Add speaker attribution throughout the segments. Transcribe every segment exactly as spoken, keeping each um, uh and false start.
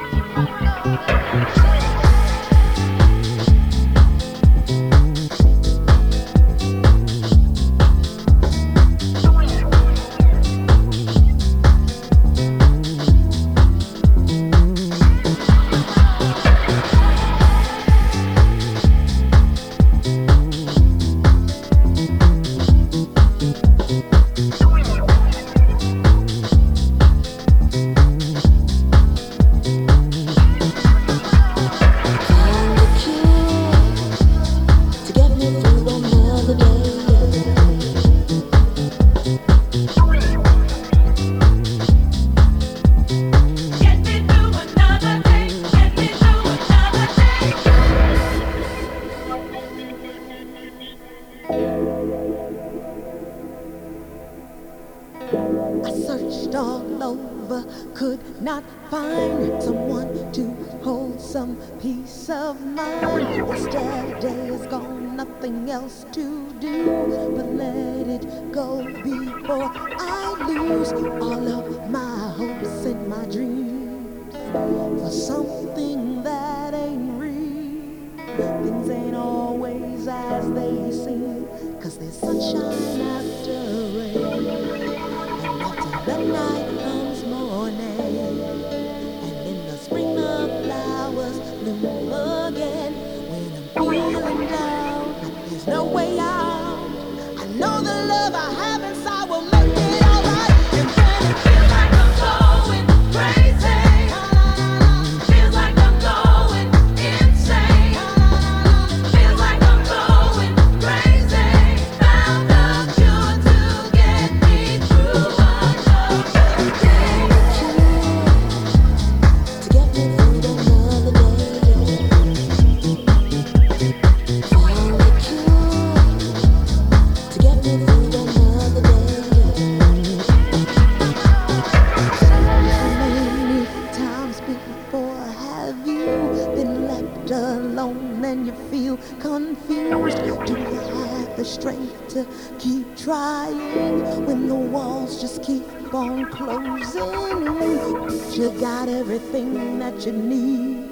Speaker 1: That you need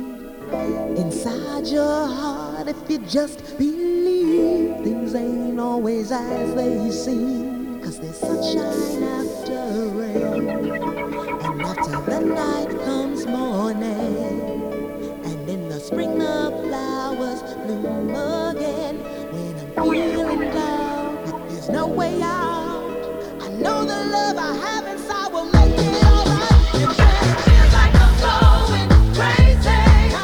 Speaker 1: inside your heart. If you just believe, things ain't always as they seem. Cause there's sunshine after rain, and after the night comes morning, and in the spring the flowers bloom again. When I'm feeling down, but there's no way out, I know the love I have inside will make it alright. And then it feels like I'm going crazy.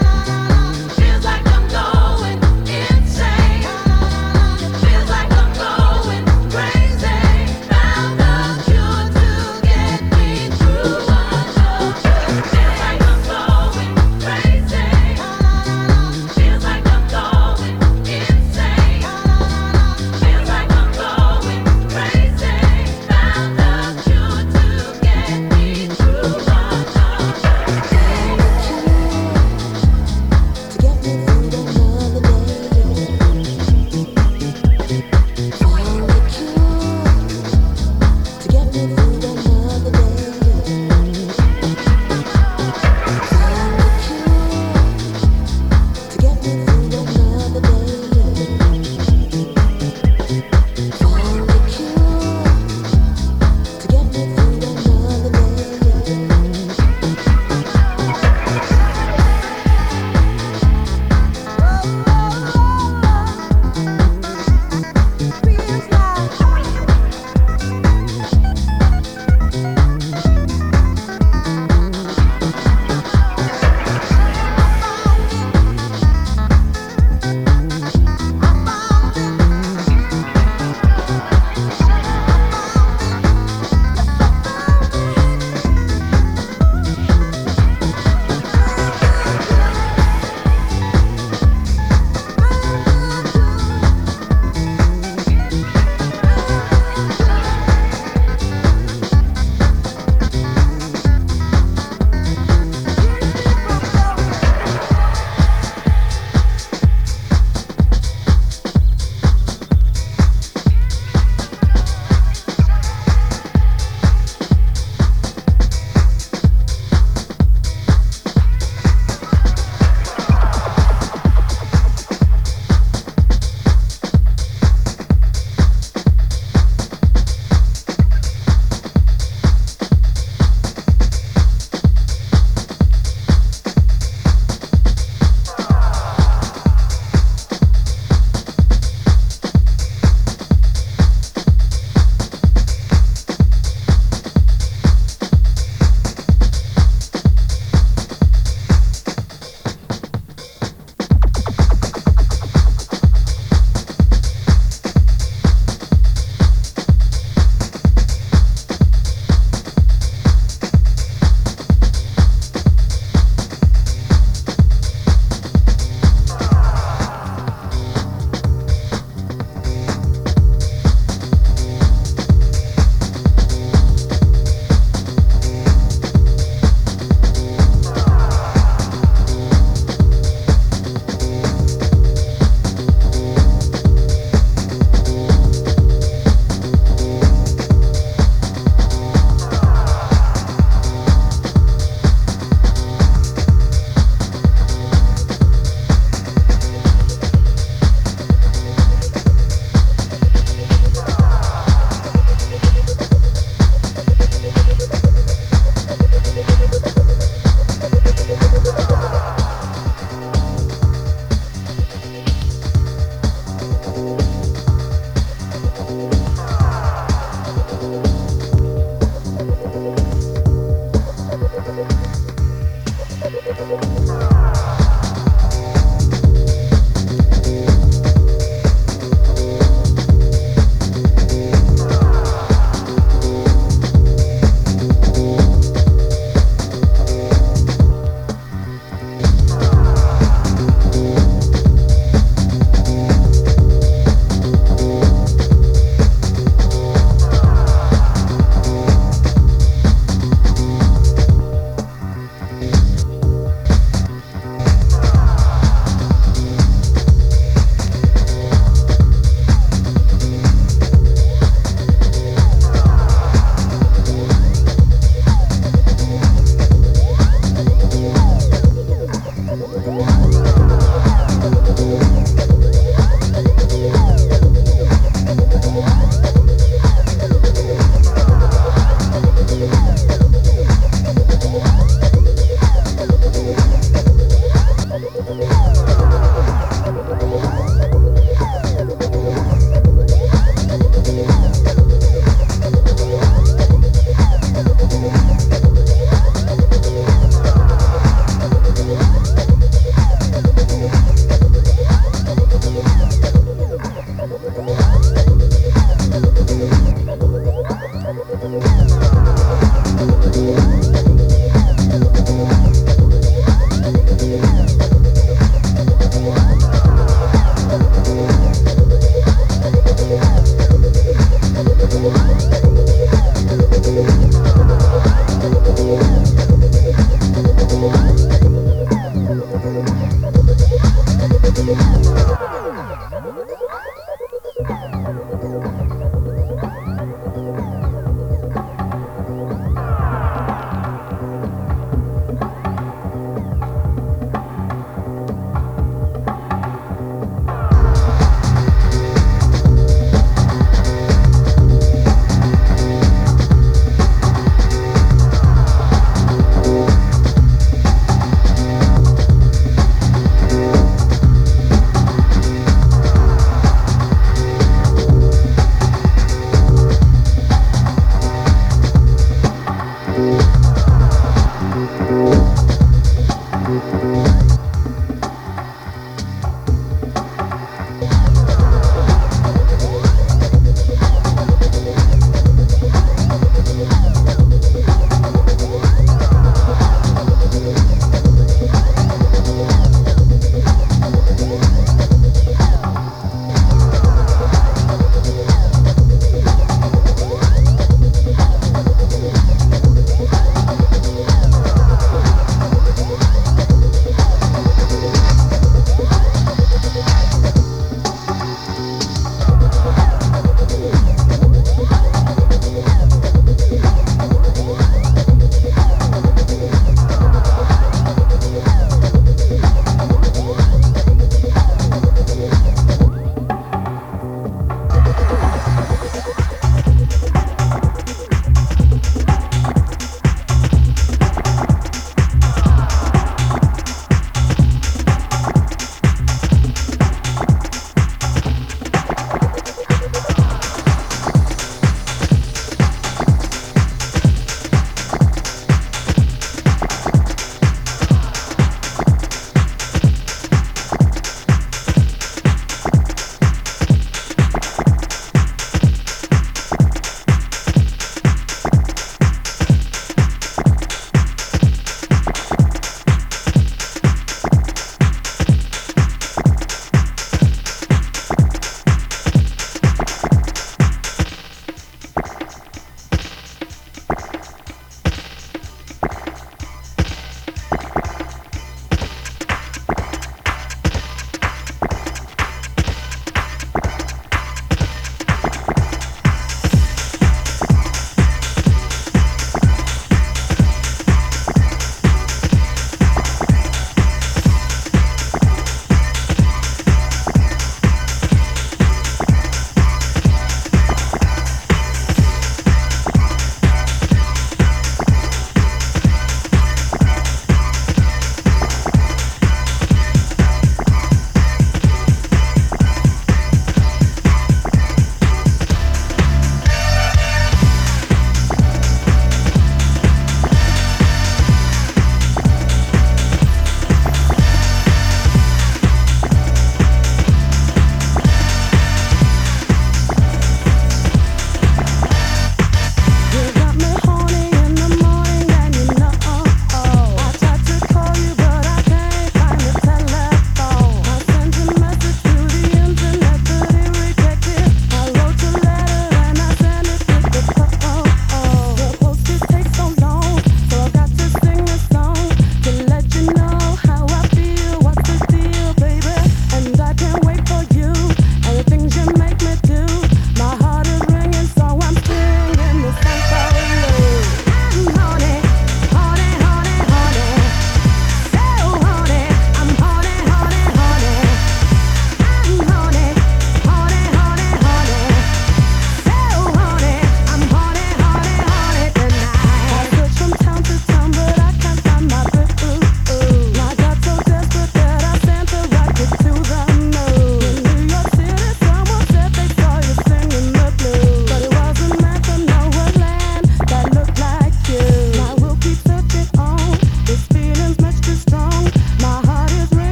Speaker 1: Feels like I'm going insane. Feels like I'm going crazy. Found a cure to get me through another. Feels like I'm going crazy. Feels like I'm going insane. Feels like I'm going crazy. Found a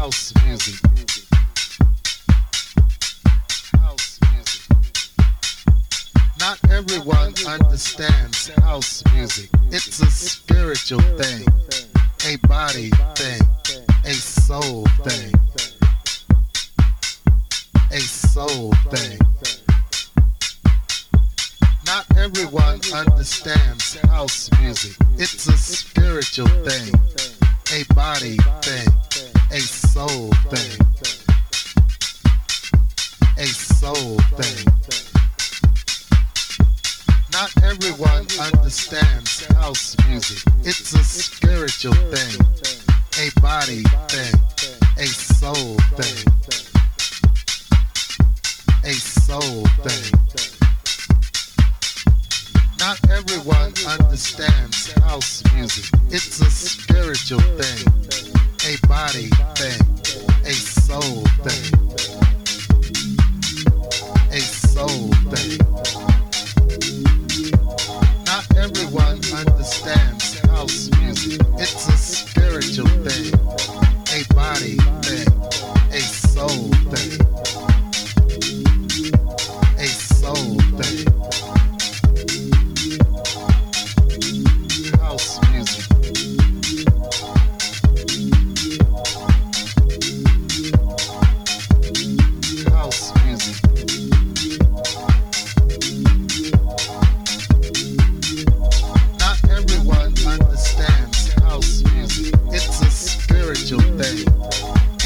Speaker 2: house music. House music. Not everyone understands house music. It's a spiritual thing, a body thing, a soul thing, a soul thing. Not everyone understands house music. It's a spiritual thing, a body thing, a soul thing, a soul thing. Not everyone understands house music. It's a spiritual thing, a body thing, a soul thing, a soul thing. Not everyone understands house music. It's a spiritual thing, a body thing, a soul thing, a soul thing. Not everyone understands house music. It's a spiritual thing, a body thing, a soul thing, a soul thing. House music. House music. Not everyone understands house music. It's a spiritual thing,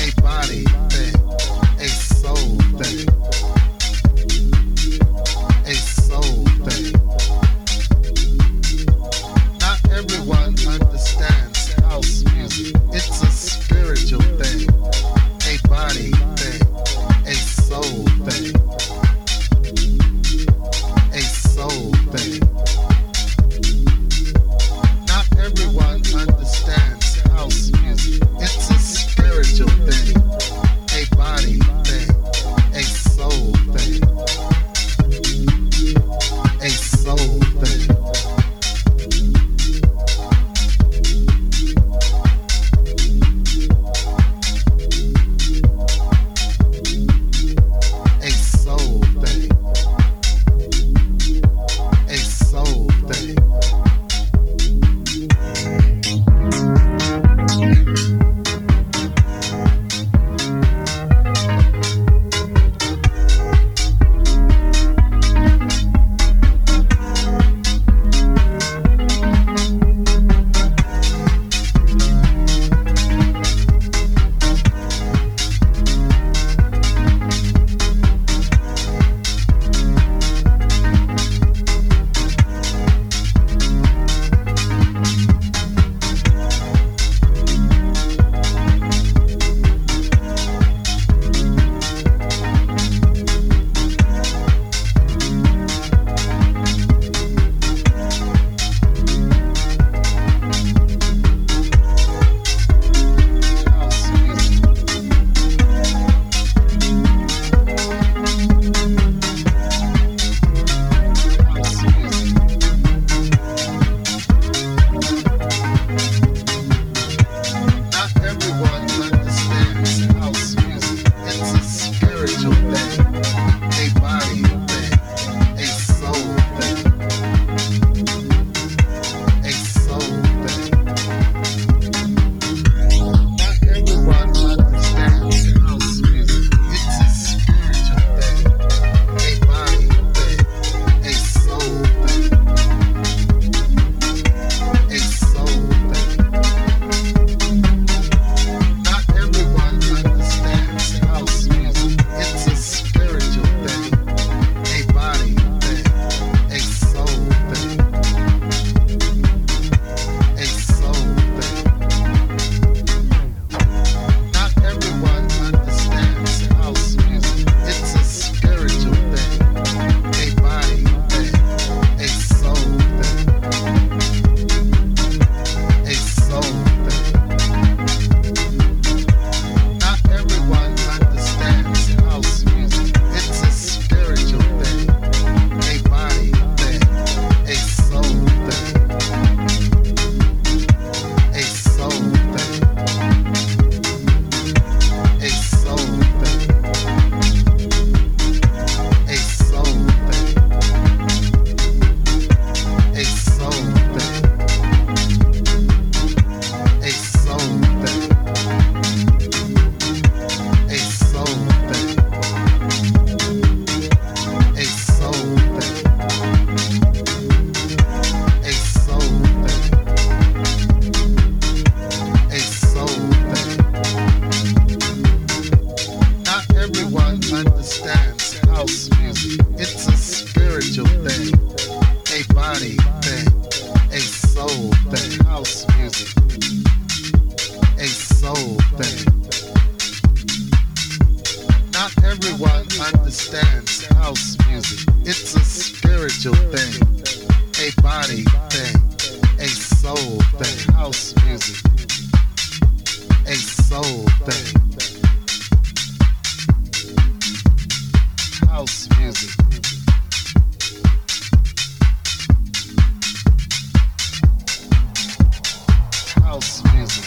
Speaker 2: house music.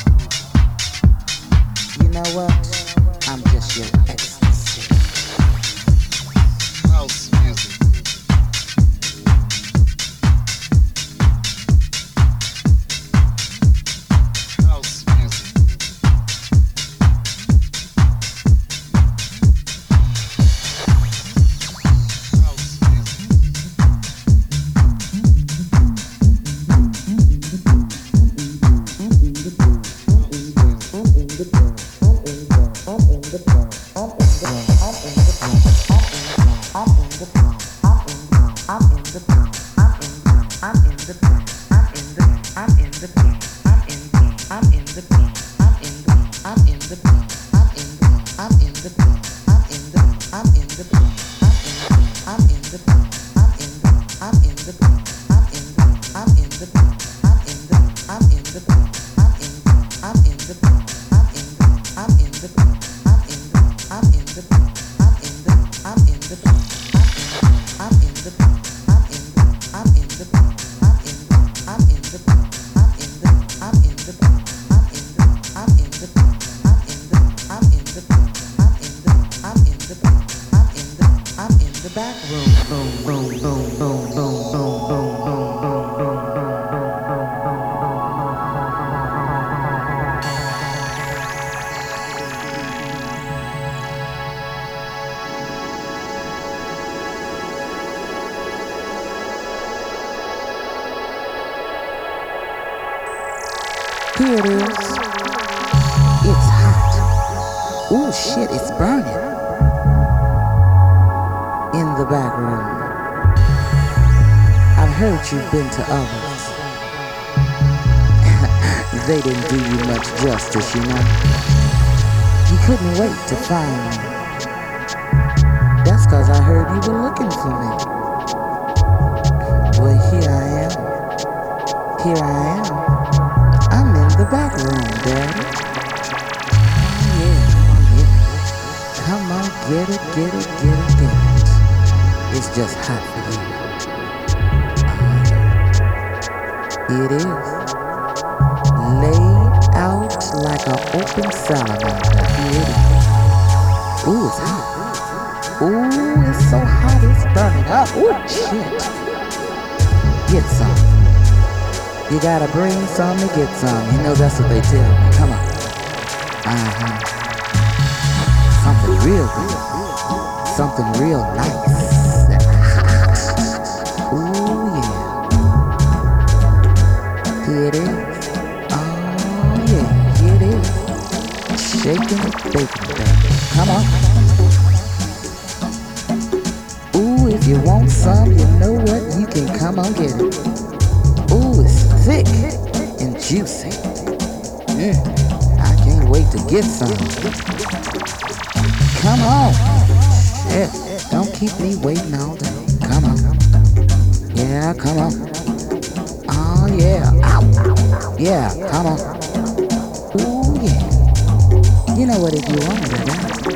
Speaker 1: You know what? I'm just your ecstasy.
Speaker 2: House music. House music.
Speaker 1: Here it is. It's hot. Ooh, shit, it's burning. In the back room. I've heard you've been to others. They didn't do you much justice, you know. You couldn't wait to find me. That's cause I heard you were looking for me. Well, here I am. Here I am. I'm in the back room, Daddy. Oh, yeah, yeah. Come on, get it, get it, get it, get it. It's just hot for you. Oh, yeah. It is. Laid out like an open salamander. Here it is. Ooh, it's hot. Ooh, it's so hot, it's burning up. Ooh, shit. Get some. You gotta bring some to get some. You know that's what they tell me. Come on. Uh-huh. Something real good. Something real nice. Ooh, yeah. Here it is. Oh, yeah. Here it is. Shaking and baking, baby. Come on. Ooh, if you want some, you know what? You can come on get it. Ooh, it's thick and juicy. Mm, I can't wait to get some. Come on. Shit, don't keep me waiting all day. Come on. Yeah, come on. Oh, yeah. Ow. Yeah, come on. Ooh, yeah. You know what, if you want it, I got it.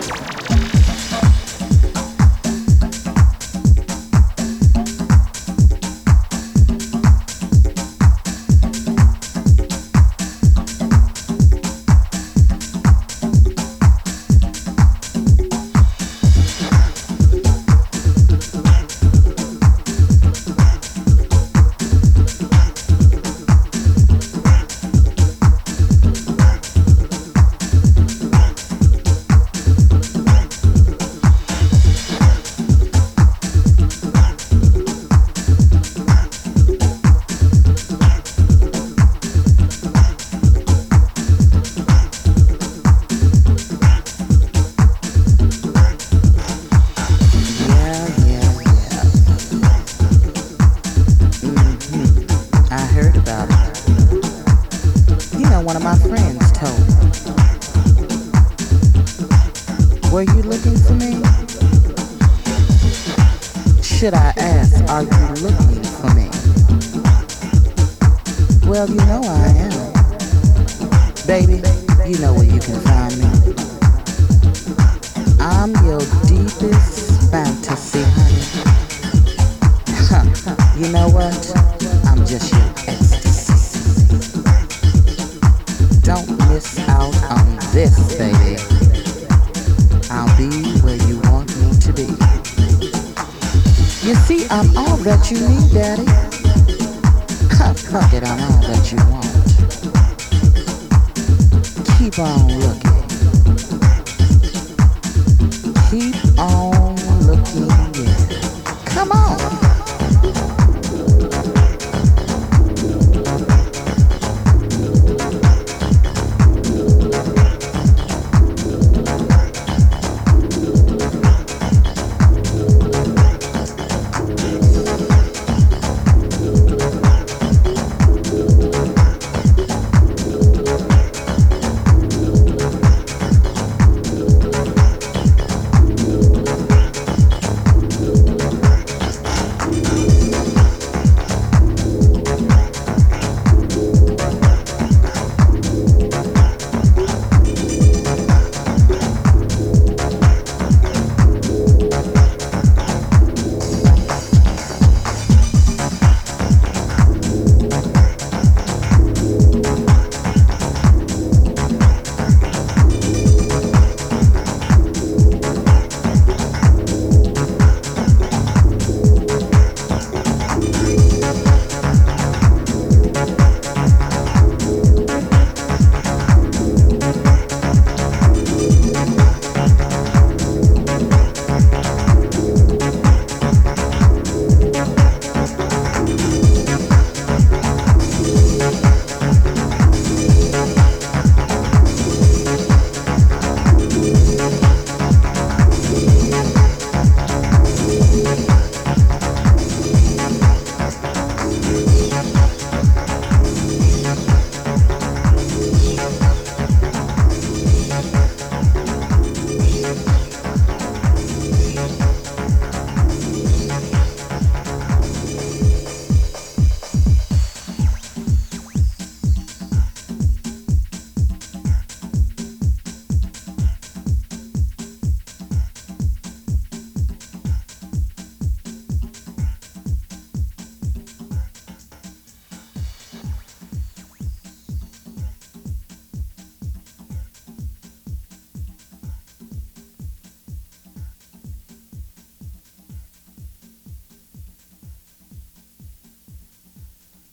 Speaker 1: Should I ask, are you looking for me? Well, you know I am. Baby, you know where you can find me. I'm your deepest fantasy, honey. Huh, you know what? I'm just your ecstasy.
Speaker 3: miss out on this, baby. I'll be where you want me to be. You see, I'm all that you need, Daddy. Fuck it, I'm all that you want. Keep on looking. Keep on looking, yeah. Come on.